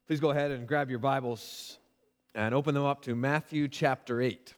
Please go ahead and grab your Bibles and open them up to Matthew chapter 8.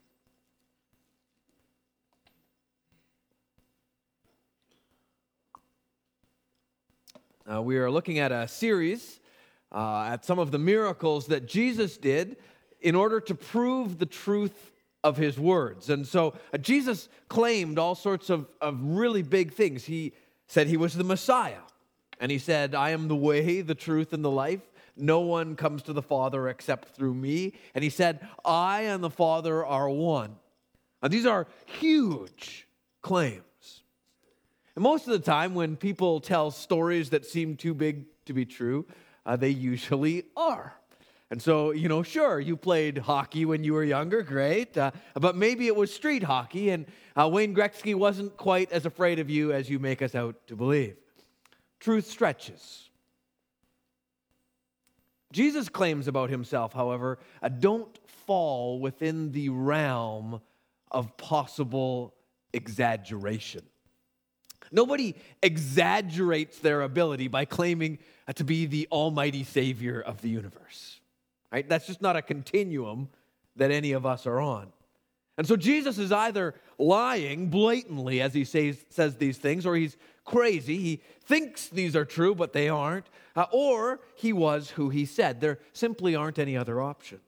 We are looking at a series at some of the miracles that Jesus did in order to prove the truth of his words. And so Jesus claimed all sorts of really big things. He said he was the Messiah. And he said, I am the way, the truth, and the life. No one comes to the Father except through me. And he said, I and the Father are one. Now, these are huge claims. And most of the time when people tell stories that seem too big to be true, they usually are. And so, sure, you played hockey when you were younger, great. But maybe it was street hockey, and Wayne Gretzky wasn't quite as afraid of you as you make us out to believe. Truth stretches. Jesus' claims about himself, however, don't fall within the realm of possible exaggeration. Nobody exaggerates their ability by claiming to be the almighty Savior of the universe. Right? That's just not a continuum that any of us are on. And so Jesus is either lying blatantly as he says these things, or he's crazy. He thinks these are true, but they aren't. Or he was who he said. There simply aren't any other options.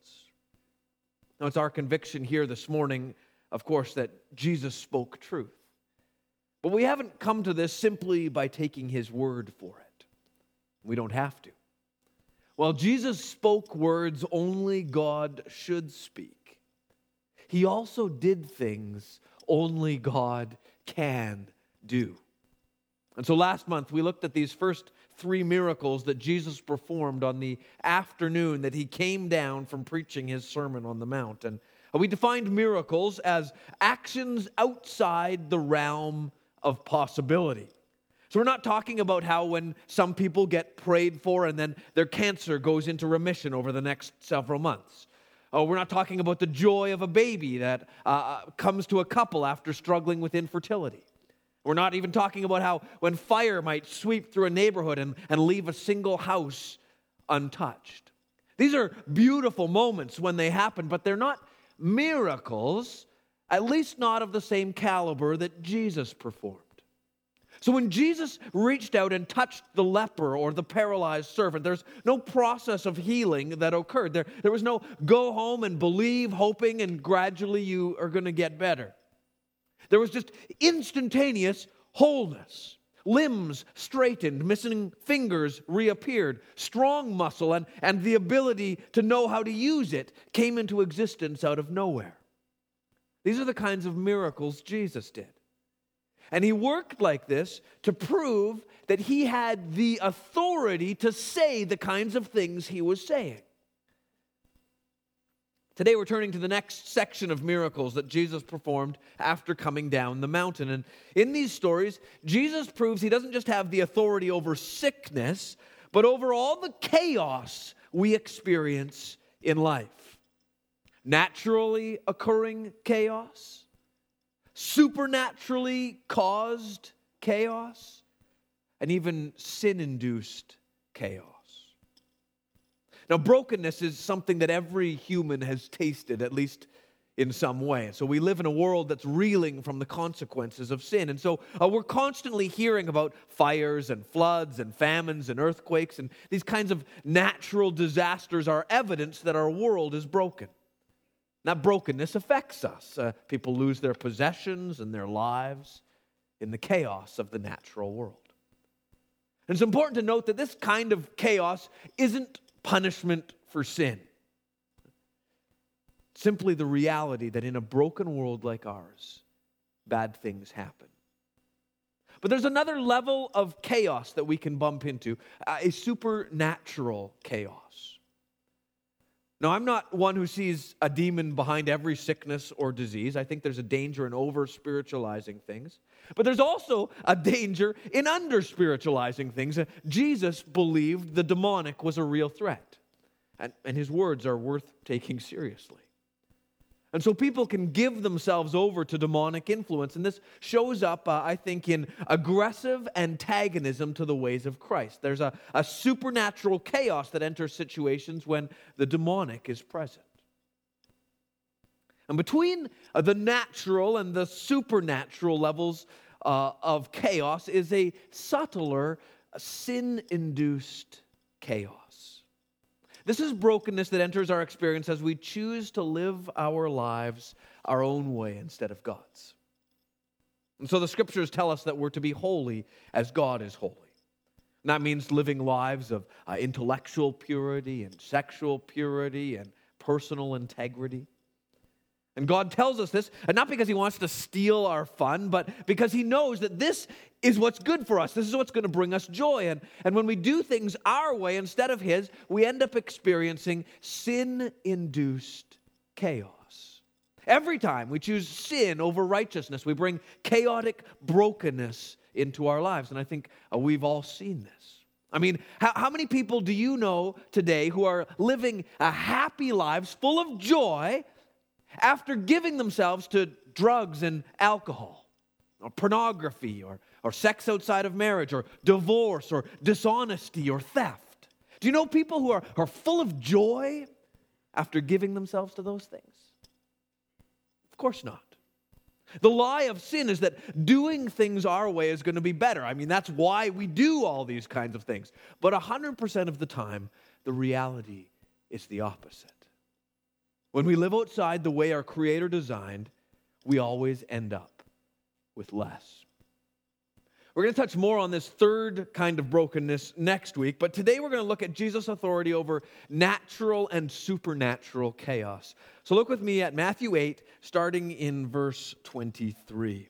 Now, it's our conviction here this morning, of course, that Jesus spoke truth. But we haven't come to this simply by taking his word for it. We don't have to. While Jesus spoke words only God should speak, he also did things only God can do. And so last month, we looked at these first 3 miracles that Jesus performed on the afternoon that he came down from preaching his Sermon on the Mount. And we defined miracles as actions outside the realm of possibility. So we're not talking about how when some people get prayed for and then their cancer goes into remission over the next several months. We're not talking about the joy of a baby that comes to a couple after struggling with infertility. We're not even talking about how when fire might sweep through a neighborhood and leave a single house untouched. These are beautiful moments when they happen, but they're not miracles, at least not of the same caliber that Jesus performed. So when Jesus reached out and touched the leper or the paralyzed servant, there's no process of healing that occurred. There was no go home and believe, hoping, and gradually you are going to get better. There was just instantaneous wholeness. Limbs straightened, missing fingers reappeared, strong muscle and the ability to know how to use it came into existence out of nowhere. These are the kinds of miracles Jesus did. And he worked like this to prove that he had the authority to say the kinds of things he was saying. Today we're turning to the next section of miracles that Jesus performed after coming down the mountain. And in these stories, Jesus proves he doesn't just have the authority over sickness, but over all the chaos we experience in life. Naturally occurring chaos, supernaturally caused chaos, and even sin-induced chaos. Now, brokenness is something that every human has tasted, at least in some way. So we live in a world that's reeling from the consequences of sin. And so we're constantly hearing about fires and floods and famines and earthquakes, and these kinds of natural disasters are evidence that our world is broken. That brokenness affects us. People lose their possessions and their lives in the chaos of the natural world. And it's important to note that this kind of chaos isn't punishment for sin. Simply the reality that in a broken world like ours, bad things happen. But there's another level of chaos that we can bump into, a supernatural chaos. Now, I'm not one who sees a demon behind every sickness or disease. I think there's a danger in over-spiritualizing things. But there's also a danger in under-spiritualizing things. Jesus believed the demonic was a real threat. And his words are worth taking seriously. And so people can give themselves over to demonic influence. And this shows up, I think, in aggressive antagonism to the ways of Christ. There's a supernatural chaos that enters situations when the demonic is present. And between the natural and the supernatural levels of chaos is a subtler, sin-induced chaos. This is brokenness that enters our experience as we choose to live our lives our own way instead of God's. And so the scriptures tell us that we're to be holy as God is holy. And that means living lives of intellectual purity and sexual purity and personal integrity. And God tells us this, and not because he wants to steal our fun, but because he knows that this is what's good for us. This is what's going to bring us joy. And when we do things our way instead of his, we end up experiencing sin-induced chaos. Every time we choose sin over righteousness, we bring chaotic brokenness into our lives. And I think we've all seen this. I mean, how many people do you know today who are living happy lives full of joy after giving themselves to drugs and alcohol, or pornography, or sex outside of marriage, or divorce, or dishonesty, or theft? Do you know people who are full of joy after giving themselves to those things? Of course not. The lie of sin is that doing things our way is going to be better. I mean, that's why we do all these kinds of things. But 100% of the time, the reality is the opposite. When we live outside the way our Creator designed, we always end up with less. We're going to touch more on this third kind of brokenness next week, but today we're going to look at Jesus' authority over natural and supernatural chaos. So look with me at Matthew 8, starting in verse 23.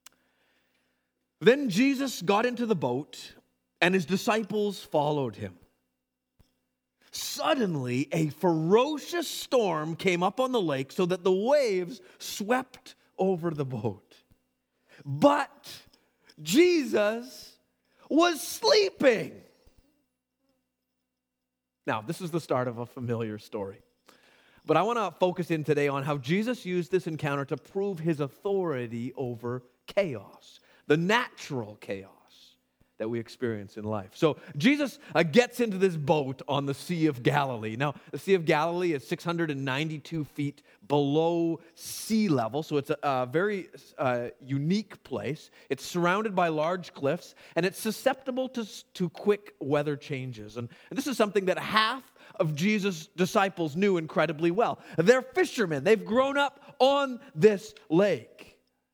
Then Jesus got into the boat, and his disciples followed him. Suddenly, a ferocious storm came up on the lake so that the waves swept over the boat. But Jesus was sleeping. Now, this is the start of a familiar story. But I want to focus in today on how Jesus used this encounter to prove his authority over chaos, the natural chaos that we experience in life. So Jesus gets into this boat on the Sea of Galilee. Now, the Sea of Galilee is 692 feet below sea level, so it's a very unique place. It's surrounded by large cliffs, and it's susceptible to quick weather changes. And this is something that half of Jesus' disciples knew incredibly well. They're fishermen. They've grown up on this lake.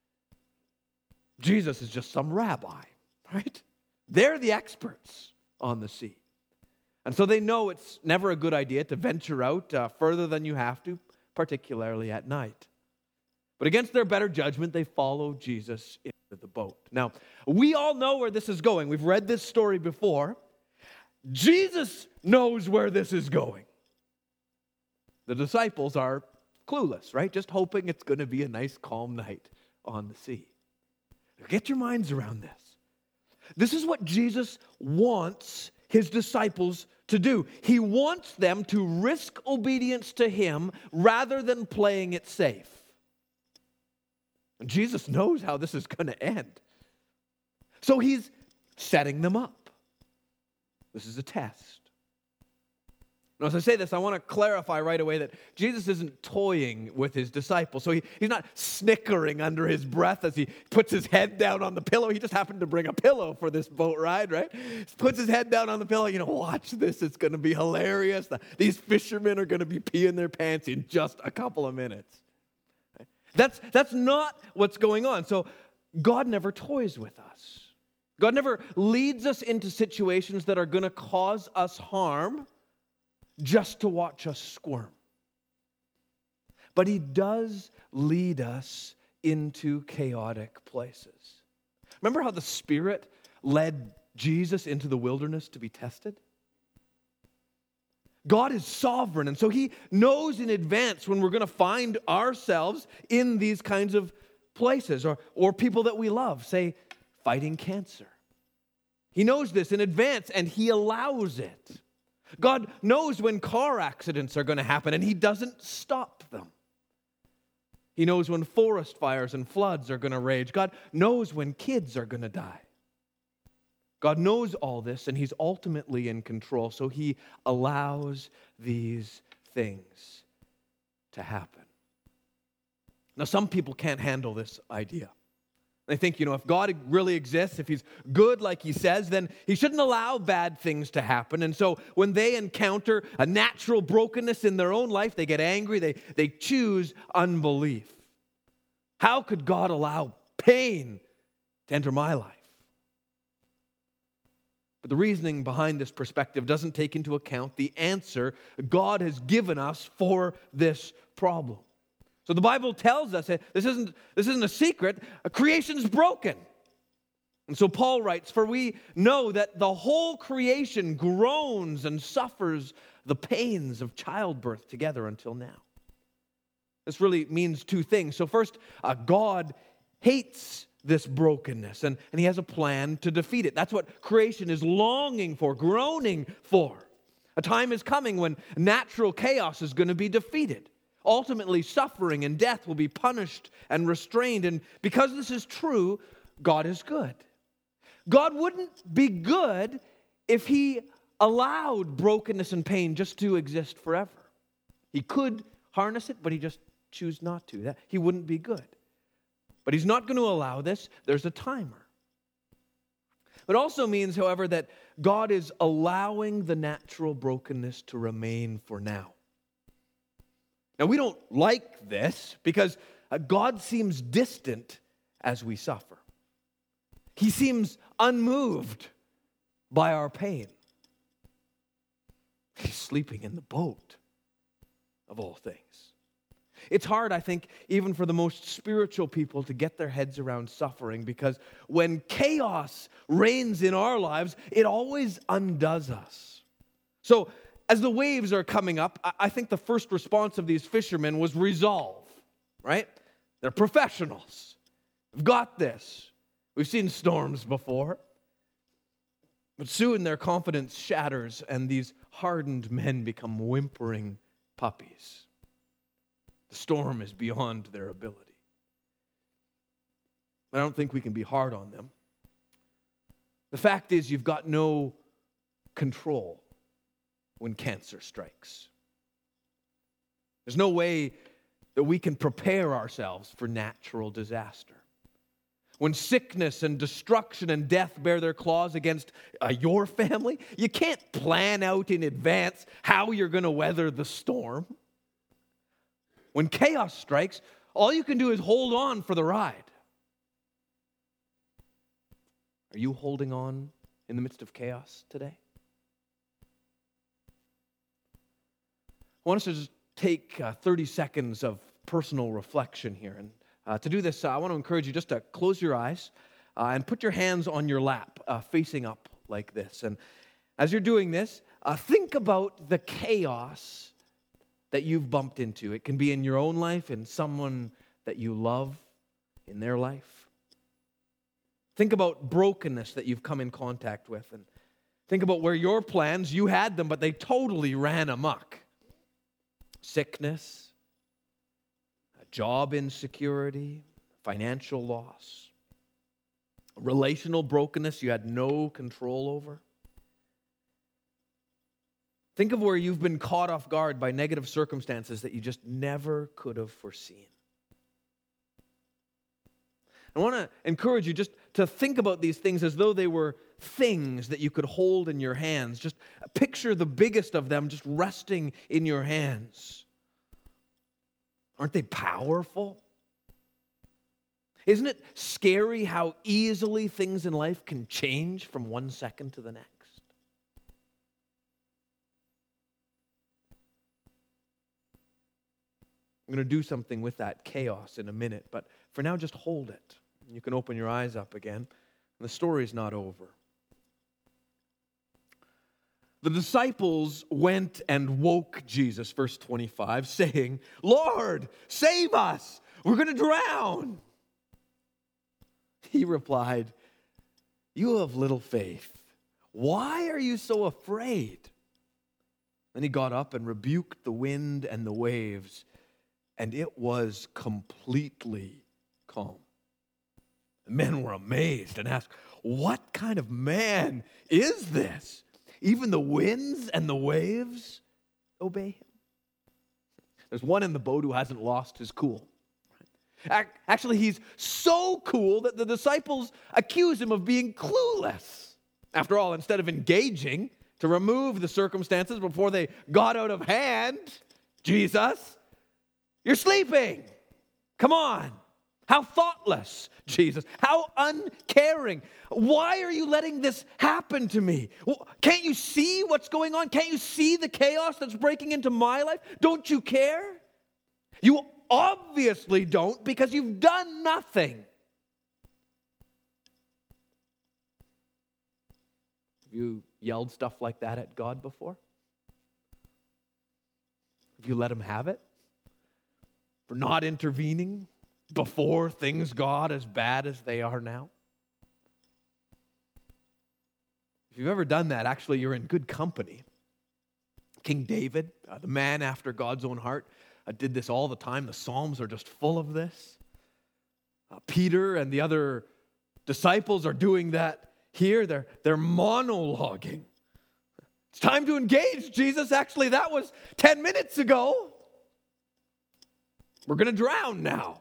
Jesus is just some rabbi, right? They're the experts on the sea. And so they know it's never a good idea to venture out further than you have to, particularly at night. But against their better judgment, they follow Jesus into the boat. Now, we all know where this is going. We've read this story before. Jesus knows where this is going. The disciples are clueless, right? Just hoping it's going to be a nice, calm night on the sea. Get your minds around this. This is what Jesus wants his disciples to do. He wants them to risk obedience to him rather than playing it safe. And Jesus knows how this is going to end. So he's setting them up. This is a test. Now, as I say this, I want to clarify right away that Jesus isn't toying with his disciples. So he's not snickering under his breath as he puts his head down on the pillow. He just happened to bring a pillow for this boat ride, right? He puts his head down on the pillow. Watch this. It's going to be hilarious. These fishermen are going to be peeing their pants in just a couple of minutes. That's not what's going on. So God never toys with us. God never leads us into situations that are going to cause us harm just to watch us squirm. But he does lead us into chaotic places. Remember how the Spirit led Jesus into the wilderness to be tested? God is sovereign, and so he knows in advance when we're going to find ourselves in these kinds of places, or people that we love, say, fighting cancer. He knows this in advance, and he allows it. God knows when car accidents are going to happen, and he doesn't stop them. He knows when forest fires and floods are going to rage. God knows when kids are going to die. God knows all this, and He's ultimately in control, so He allows these things to happen. Now, some people can't handle this idea. They think, if God really exists, if He's good like He says, then He shouldn't allow bad things to happen. And so when they encounter a natural brokenness in their own life, they get angry, they choose unbelief. How could God allow pain to enter my life? But the reasoning behind this perspective doesn't take into account the answer God has given us for this problem. So the Bible tells us that this isn't a secret. Creation's broken. And so Paul writes, "For we know that the whole creation groans and suffers the pains of childbirth together until now." This really means two things. So first, God hates this brokenness, and He has a plan to defeat it. That's what creation is longing for, groaning for. A time is coming when natural chaos is going to be defeated. Ultimately, suffering and death will be punished and restrained. And because this is true, God is good. God wouldn't be good if He allowed brokenness and pain just to exist forever. He could harness it, but He just choose not to. He wouldn't be good. But He's not going to allow this. There's a timer. It also means, however, that God is allowing the natural brokenness to remain for now. Now, we don't like this because God seems distant as we suffer. He seems unmoved by our pain. He's sleeping in the boat, of all things. It's hard, I think, even for the most spiritual people to get their heads around suffering, because when chaos reigns in our lives, it always undoes us. So, as the waves are coming up, I think the first response of these fishermen was resolve, right? They're professionals. We've got this. We've seen storms before. But soon their confidence shatters, and these hardened men become whimpering puppies. The storm is beyond their ability. I don't think we can be hard on them. The fact is, you've got no control when cancer strikes. There's no way that we can prepare ourselves for natural disaster. When sickness and destruction and death bear their claws against your family, you can't plan out in advance how you're going to weather the storm. When chaos strikes, all you can do is hold on for the ride. Are you holding on in the midst of chaos today? I want us to just take 30 seconds of personal reflection here. And to do this, I want to encourage you just to close your eyes and put your hands on your lap, facing up like this. And as you're doing this, think about the chaos that you've bumped into. It can be in your own life, in someone that you love, in their life. Think about brokenness that you've come in contact with. And think about where your plans, you had them, but they totally ran amok. Sickness, job insecurity, financial loss, relational brokenness you had no control over. Think of where you've been caught off guard by negative circumstances that you just never could have foreseen. I want to encourage you just to think about these things as though they were things that you could hold in your hands. Just picture the biggest of them just resting in your hands. Aren't they powerful? Isn't it scary how easily things in life can change from one second to the next? I'm going to do something with that chaos in a minute, but for now, just hold it. You can open your eyes up again. The story's not over. The disciples went and woke Jesus, verse 25, saying, "Lord, save us! We're going to drown!" He replied, "You have little faith. Why are you so afraid?" Then he got up and rebuked the wind and the waves, and it was completely calm. The men were amazed and asked, "What kind of man is this? Even the winds and the waves obey him." There's one in the boat who hasn't lost his cool. Actually, he's so cool that the disciples accuse him of being clueless. After all, instead of engaging to remove the circumstances before they got out of hand, Jesus, you're sleeping. Come on. How thoughtless, Jesus. How uncaring. Why are you letting this happen to me? Can't you see what's going on? Can't you see the chaos that's breaking into my life? Don't you care? You obviously don't, because you've done nothing. Have you yelled stuff like that at God before? Have you let him have it? For not intervening before things got as bad as they are now? If you've ever done that, actually, you're in good company. King David, the man after God's own heart, did this all the time. The Psalms are just full of this. Peter and the other disciples are doing that here. They're monologuing. It's time to engage, Jesus. Actually, that was 10 minutes ago. We're going to drown now.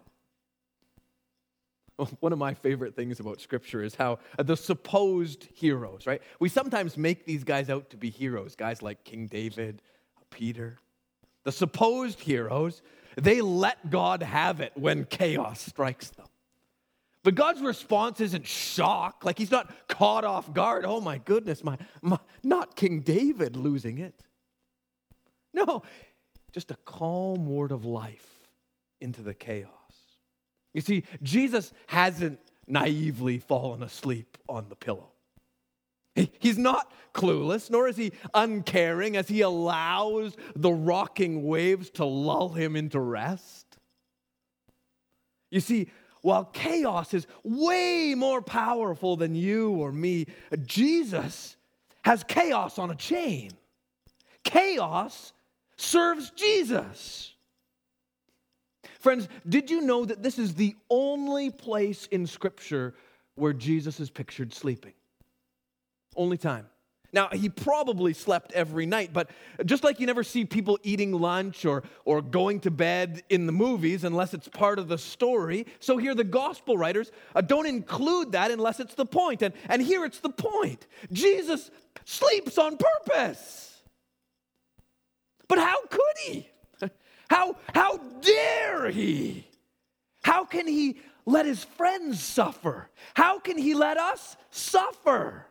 One of my favorite things about Scripture is how the supposed heroes, right? We sometimes make these guys out to be heroes, guys like King David, Peter. The supposed heroes, they let God have it when chaos strikes them. But God's response isn't shock, like he's not caught off guard. Oh my goodness, not King David losing it. No, just a calm word of life into the chaos. You see, Jesus hasn't naively fallen asleep on the pillow. He's not clueless, nor is he uncaring as he allows the rocking waves to lull him into rest. You see, while chaos is way more powerful than you or me, Jesus has chaos on a chain. Chaos serves Jesus. Friends, did you know that this is the only place in Scripture where Jesus is pictured sleeping? Only time. Now, he probably slept every night, but just like you never see people eating lunch or going to bed in the movies unless it's part of the story, so here the gospel writers don't include that unless it's the point. And here it's the point. Jesus sleeps on purpose. But how could he? How dare he? How can he let his friends suffer? How can he let us suffer?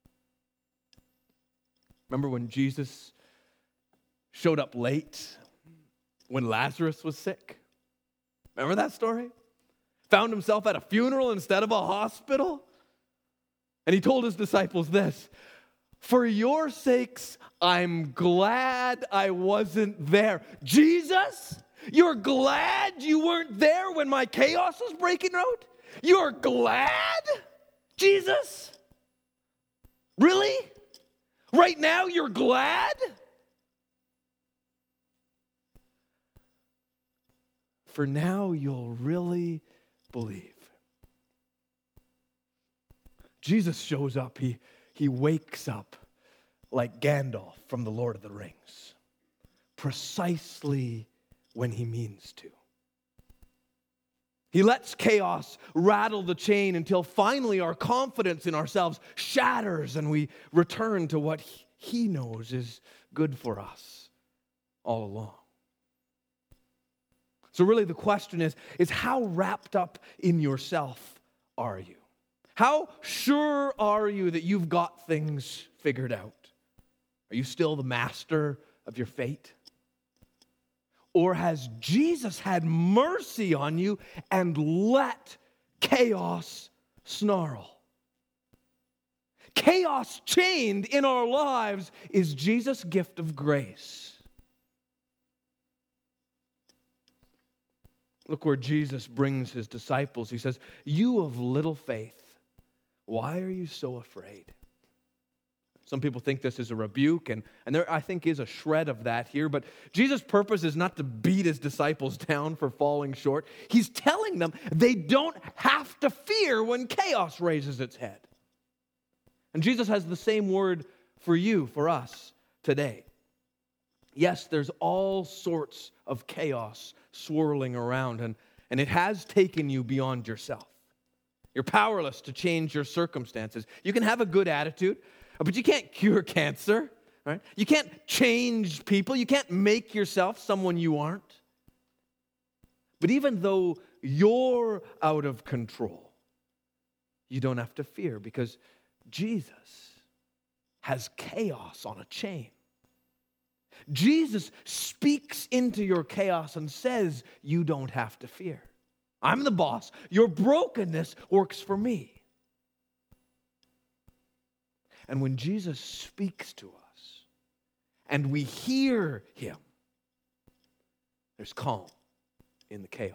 Remember when Jesus showed up late when Lazarus was sick? Remember that story? Found himself at a funeral instead of a hospital? And he told his disciples this: "For your sakes, I'm glad I wasn't there." Jesus, you're glad you weren't there when my chaos was breaking out? You're glad? Jesus? Really? Right now you're glad? For now you'll really believe. Jesus shows up. He wakes up like Gandalf from the Lord of the Rings, precisely when he means to. He lets chaos rattle the chain until finally our confidence in ourselves shatters and we return to what he knows is good for us all along. So really the question is how wrapped up in yourself are you? How sure are you that you've got things figured out? Are you still the master of your fate? Or has Jesus had mercy on you and let chaos snarl? Chaos chained in our lives is Jesus' gift of grace. Look where Jesus brings his disciples. He says, "You of little faith, why are you so afraid?" Some people think this is a rebuke, and there, I think, is a shred of that here. But Jesus' purpose is not to beat his disciples down for falling short. He's telling them they don't have to fear when chaos raises its head. And Jesus has the same word for you, for us today. Yes, there's all sorts of chaos swirling around, and it has taken you beyond yourself. You're powerless to change your circumstances. You can have a good attitude, but you can't cure cancer, right? You can't change people. You can't make yourself someone you aren't. But even though you're out of control, you don't have to fear because Jesus has chaos on a chain. Jesus speaks into your chaos and says, you don't have to fear. I'm the boss. Your brokenness works for me. And when Jesus speaks to us and we hear him, there's calm in the chaos.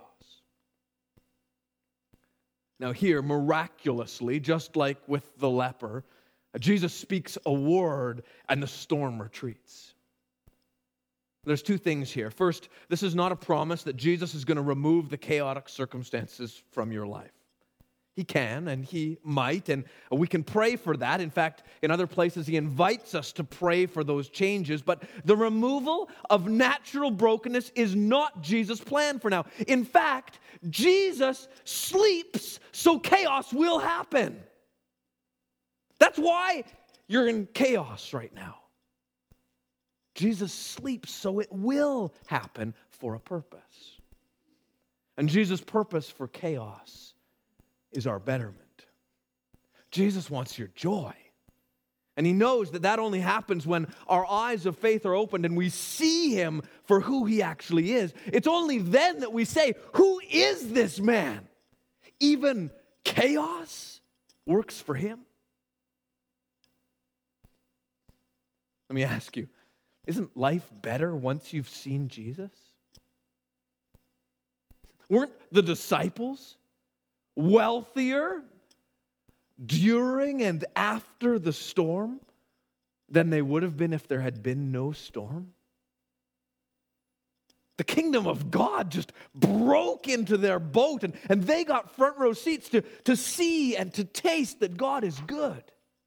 Now here, miraculously, just like with the leper, Jesus speaks a word and the storm retreats. There's two things here. First, this is not a promise that Jesus is going to remove the chaotic circumstances from your life. He can and he might, and we can pray for that. In fact, in other places, he invites us to pray for those changes. But the removal of natural brokenness is not Jesus' plan for now. In fact, Jesus sleeps so chaos will happen. That's why you're in chaos right now. Jesus sleeps so it will happen for a purpose. And Jesus' purpose for chaos is our betterment. Jesus wants your joy. And he knows that that only happens when our eyes of faith are opened and we see him for who he actually is. It's only then that we say, who is this man? Even chaos works for him. Let me ask you, isn't life better once you've seen Jesus? Weren't the disciples wealthier during and after the storm than they would have been if there had been no storm? The kingdom of God just broke into their boat, and they got front row seats to see and to taste that God is good.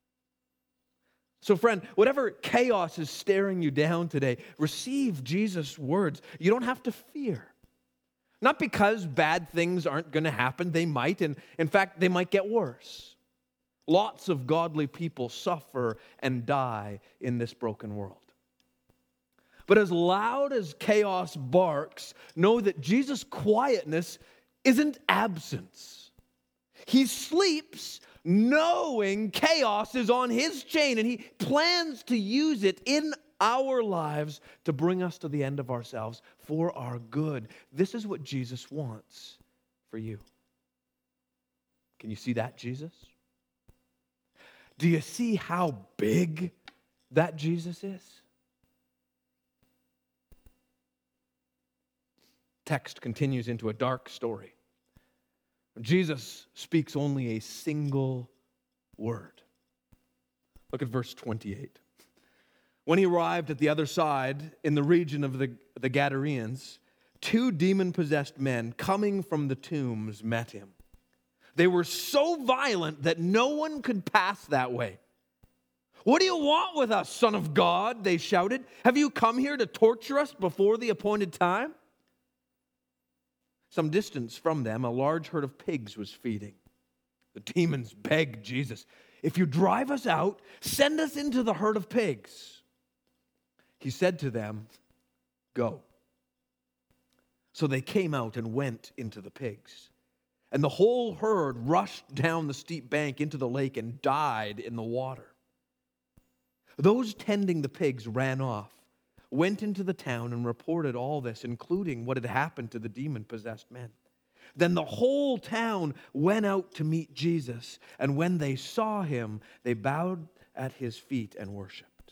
So friend, whatever chaos is staring you down today, receive Jesus' words. You don't have to fear. Not because bad things aren't going to happen. They might, and in fact, they might get worse. Lots of godly people suffer and die in this broken world. But as loud as chaos barks, know that Jesus' quietness isn't absence. He sleeps knowing chaos is on his chain, and he plans to use it in our lives to bring us to the end of ourselves for our good. This is what Jesus wants for you. Can you see that, Jesus? Do you see how big that Jesus is? Text continues into a dark story. Jesus speaks only a single word. Look at verse 28. When he arrived at the other side, in the region of the Gadarenes, 2 demon-possessed men coming from the tombs met him. They were so violent that no one could pass that way. "What do you want with us, Son of God?" they shouted. "Have you come here to torture us before the appointed time?" Some distance from them, a large herd of pigs was feeding. The demons begged Jesus, "If you drive us out, send us into the herd of pigs." He said to them, "Go." So they came out and went into the pigs. And the whole herd rushed down the steep bank into the lake and died in the water. Those tending the pigs ran off, went into the town and reported all this, including what had happened to the demon-possessed men. Then the whole town went out to meet Jesus, and when they saw him, they bowed at his feet and worshiped.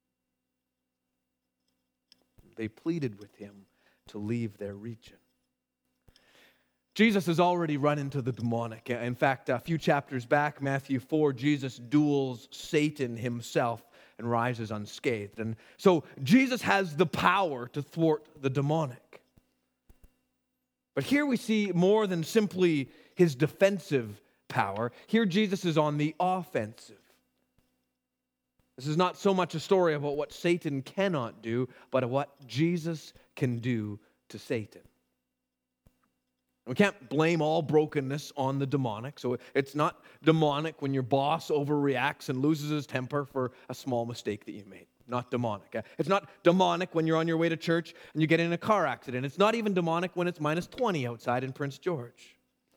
They pleaded with him to leave their region. Jesus has already run into the demonic. In fact, a few chapters back, Matthew 4, Jesus duels Satan himself. and rises unscathed. And so Jesus has the power to thwart the demonic. But here we see more than simply his defensive power. Here Jesus is on the offensive. This is not so much a story about what Satan cannot do, but what Jesus can do to Satan. We can't blame all brokenness on the demonic. So it's not demonic when your boss overreacts and loses his temper for a small mistake that you made. Not demonic. It's not demonic when you're on your way to church and you get in a car accident. It's not even demonic when it's minus 20 outside in Prince George.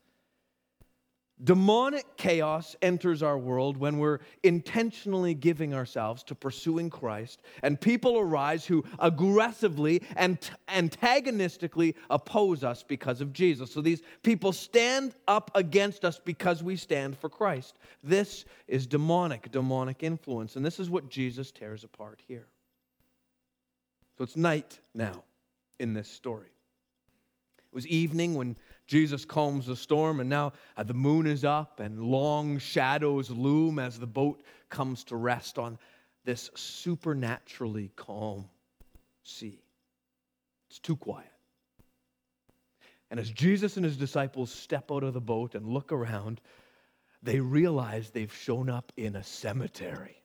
Demonic chaos enters our world when we're intentionally giving ourselves to pursuing Christ, and people arise who aggressively and antagonistically oppose us because of Jesus. So these people stand up against us because we stand for Christ. This is demonic influence, and this is what Jesus tears apart here. So it's night now in this story. It was evening when Jesus calms the storm, and now the moon is up and long shadows loom as the boat comes to rest on this supernaturally calm sea. It's too quiet. And as Jesus and his disciples step out of the boat and look around, they realize they've shown up in a cemetery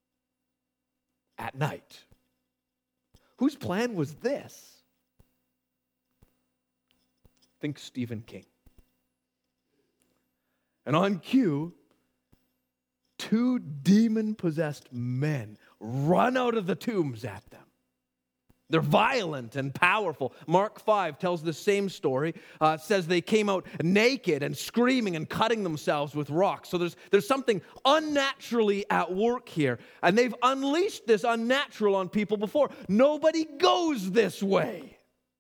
at night. Whose plan was this? Think Stephen King. And on cue, 2 demon-possessed men run out of the tombs at them. They're violent and powerful. Mark 5 tells the same story. It says they came out naked and screaming and cutting themselves with rocks. So there's something unnaturally at work here. And they've unleashed this unnatural on people before. Nobody goes this way.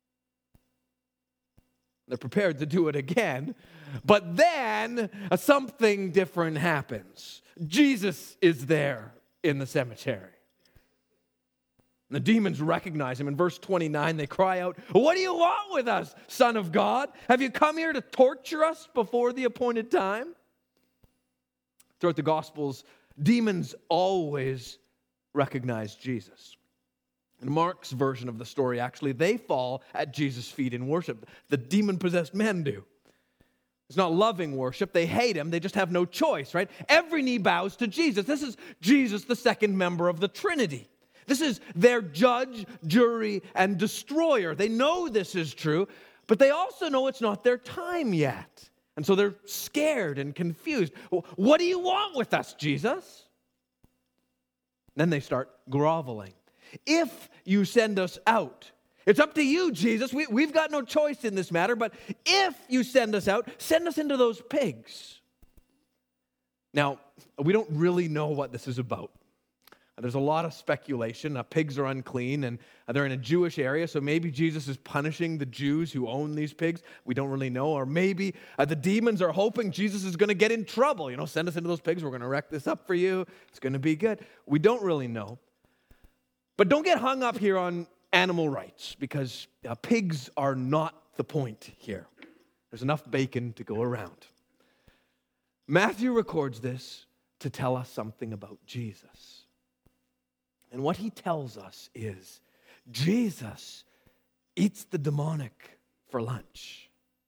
They're prepared to do it again. But then something different happens. Jesus is there in the cemetery. The demons recognize him. In verse 29, they cry out, "What do you want with us, Son of God? Have you come here to torture us before the appointed time?" Throughout the Gospels, demons always recognize Jesus. In Mark's version of the story, actually, they fall at Jesus' feet in worship. The demon-possessed men do. It's not loving worship. They hate him. They just have no choice, right? Every knee bows to Jesus. This is Jesus, the second member of the Trinity. This is their judge, jury, and destroyer. They know this is true, but they also know it's not their time yet. And so they're scared and confused. What do you want with us, Jesus? Then they start groveling. If you send us out, it's up to you, Jesus. We've got no choice in this matter, but if you send us out, send us into those pigs. Now, we don't really know what this is about. There's a lot of speculation. Pigs are unclean, and they're in a Jewish area, so maybe Jesus is punishing the Jews who own these pigs. We don't really know. Or maybe the demons are hoping Jesus is going to get in trouble. Send us into those pigs. We're going to wreck this up for you. It's going to be good. We don't really know. But don't get hung up here on animal rights, because pigs are not the point here. There's enough bacon to go around. Matthew records this to tell us something about Jesus. And what he tells us is Jesus eats the demonic for lunch.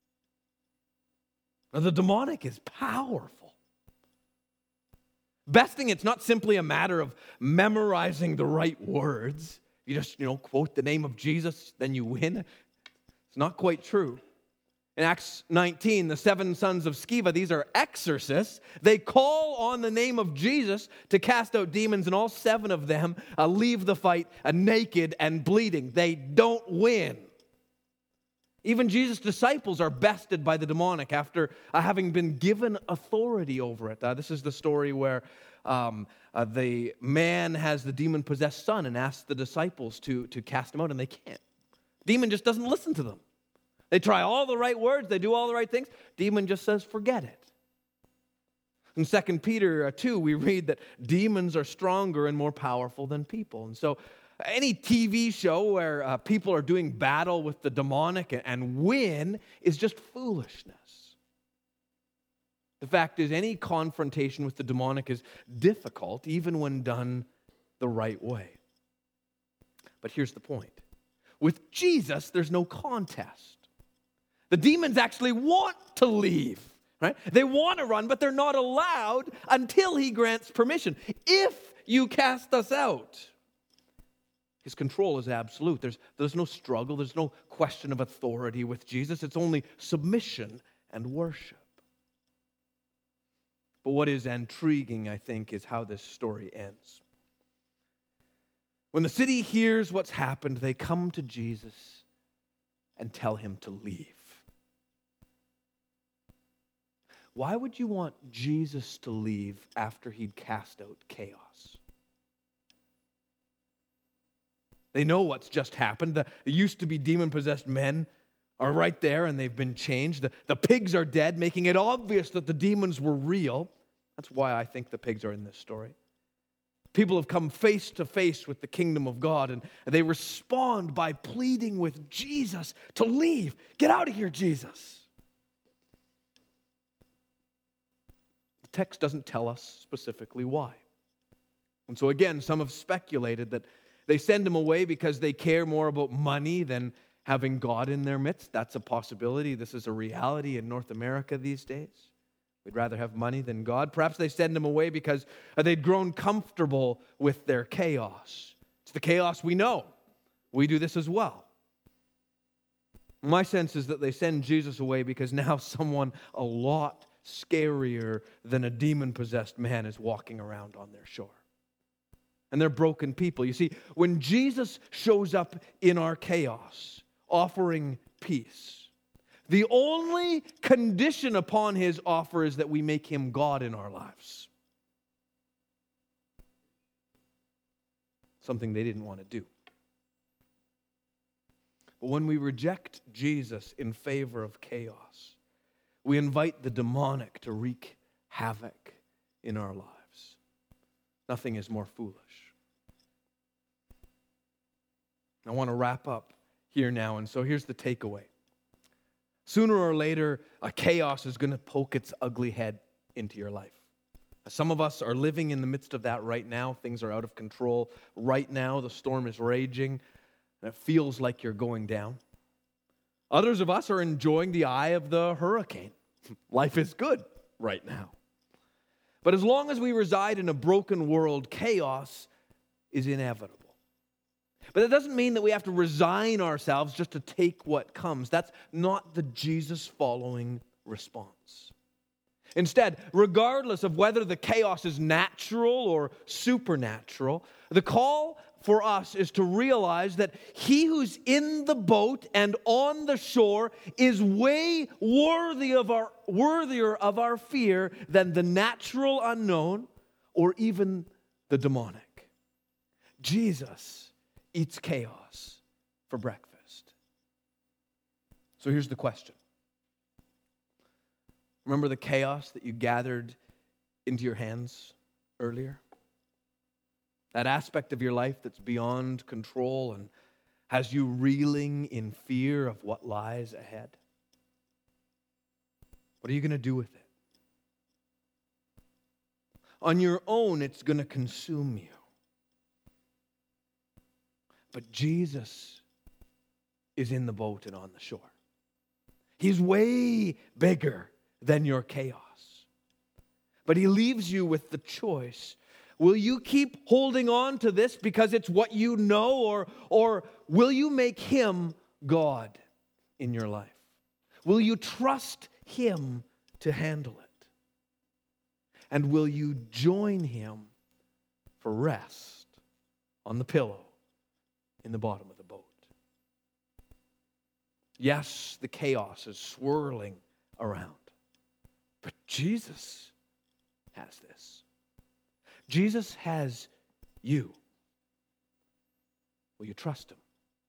Now, the demonic is powerful. Besting, it's not simply a matter of memorizing the right words. You just, quote the name of Jesus, then you win. It's not quite true. In Acts 19, the 7 sons of Sceva, these are exorcists. They call on the name of Jesus to cast out demons, and all 7 of them leave the fight naked and bleeding. They don't win. Even Jesus' disciples are bested by the demonic after having been given authority over it. This is the story where the man has the demon-possessed son and asks the disciples to cast him out, and they can't. Demon just doesn't listen to them. They try all the right words. They do all the right things. Demon just says, forget it. In 2 Peter 2, we read that demons are stronger and more powerful than people. And so any TV show where people are doing battle with the demonic and win is just foolishness. The fact is, any confrontation with the demonic is difficult, even when done the right way. But here's the point. With Jesus, there's no contest. The demons actually want to leave, right? They want to run, but they're not allowed until he grants permission. If you cast us out, his control is absolute. There's no struggle. There's no question of authority with Jesus. It's only submission and worship. But what is intriguing, I think, is how this story ends. When the city hears what's happened, they come to Jesus and tell him to leave. Why would you want Jesus to leave after he'd cast out chaos? They know what's just happened. The used-to-be demon-possessed men are right there, and they've been changed. The pigs are dead, making it obvious that the demons were real. That's why I think the pigs are in this story. People have come face to face with the kingdom of God, and they respond by pleading with Jesus to leave. Get out of here, Jesus. The text doesn't tell us specifically why. And so again, some have speculated that they send him away because they care more about money than having God in their midst. That's a possibility. This is a reality in North America these days. We'd rather have money than God. Perhaps they send him away because they'd grown comfortable with their chaos. It's the chaos we know. We do this as well. My sense is that they send Jesus away because now someone a lot scarier than a demon-possessed man is walking around on their shore. And they're broken people. You see, when Jesus shows up in our chaos, offering peace, the only condition upon his offer is that we make him God in our lives. Something they didn't want to do. But when we reject Jesus in favor of chaos, we invite the demonic to wreak havoc in our lives. Nothing is more foolish. I want to wrap up here now, and so here's the takeaway. Sooner or later, a chaos is going to poke its ugly head into your life. Some of us are living in the midst of that right now. Things are out of control. Right now, the storm is raging, and it feels like you're going down. Others of us are enjoying the eye of the hurricane. Life is good right now. But as long as we reside in a broken world, chaos is inevitable. But that doesn't mean that we have to resign ourselves just to take what comes. That's not the Jesus-following response. Instead, regardless of whether the chaos is natural or supernatural, the call for us is to realize that he who's in the boat and on the shore is way worthier of our fear than the natural unknown or even the demonic. Jesus eats chaos for breakfast. So here's the question. Remember the chaos that you gathered into your hands earlier? That aspect of your life that's beyond control and has you reeling in fear of what lies ahead? What are you going to do with it? On your own, it's going to consume you. But Jesus is in the boat and on the shore. He's way bigger than your chaos. But he leaves you with the choice. Will you keep holding on to this because it's what you know, or will you make him God in your life? Will you trust him to handle it? And will you join him for rest on the pillow in the bottom of the boat? Yes, the chaos is swirling around, but Jesus has this. Jesus has you. Will you trust him?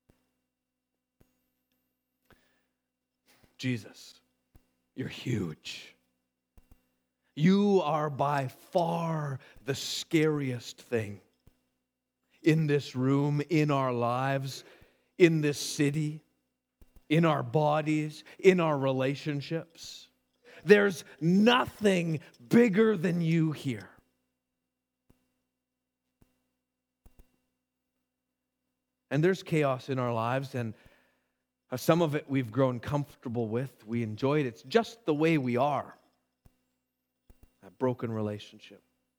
Jesus, you're huge. You are by far the scariest thing in this room, in our lives, in this city, in our bodies, in our relationships. There's nothing bigger than you here. And there's chaos in our lives, and some of it we've grown comfortable with. We enjoy it. It's just the way we are. A broken relationship.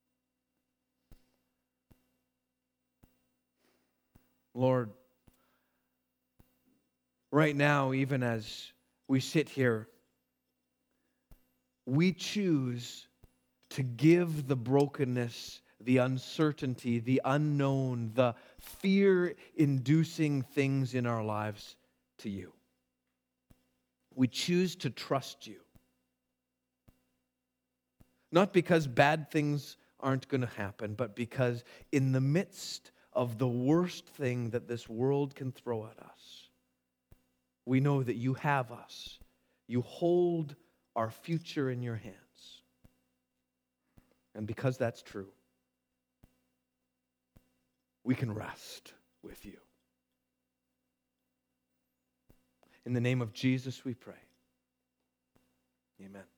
Lord, right now, even as we sit here, we choose to give the brokenness, the uncertainty, the unknown, the fear-inducing things in our lives to you. We choose to trust you. Not because bad things aren't going to happen, but because in the midst of the worst thing that this world can throw at us, we know that you have us. You hold our future in your hands. And because that's true, we can rest with you. In the name of Jesus we pray. Amen.